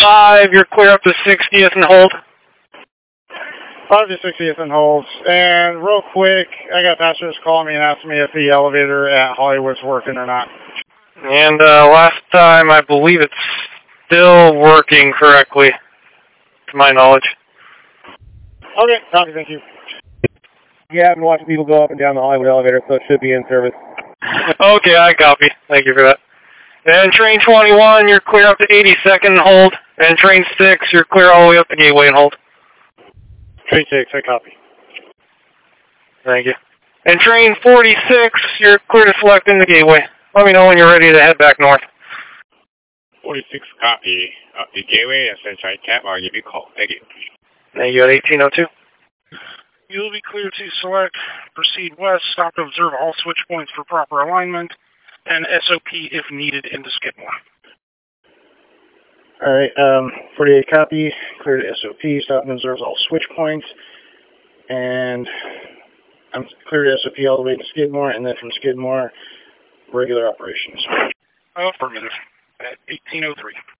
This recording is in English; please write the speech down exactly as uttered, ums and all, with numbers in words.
five, you're clear up to sixtieth and hold. five to sixtieth and holds. And real quick, I got passengers calling me and asking me if the elevator at Hollywood's working or not. And uh, last time, I believe it's still working correctly, to my knowledge. Okay, copy, thank you. Yeah, I've been watching people go up and down the Hollywood elevator, so it should be in service. Okay, I copy. Thank you for that. And train twenty-one, you're clear up to eighty-second and hold. And train six, you're clear all the way up to Gateway and hold. Train six, I copy. Thank you. And train forty-six, you're clear to select in the Gateway. Let me know when you're ready to head back north. forty-six, copy. Up the Gateway and Sunshine Cap, I'll give you a call. Thank you. Thank you at eighteen oh two. You will be cleared to select, proceed west, stop to observe all switch points for proper alignment, and S O P if needed into Skidmore. Alright, um, forty-eight copy, clear to S O P, stop and observe all switch points, and I'm clear to S O P all the way to Skidmore, and then from Skidmore, regular operations. Affirmative at eighteen oh three.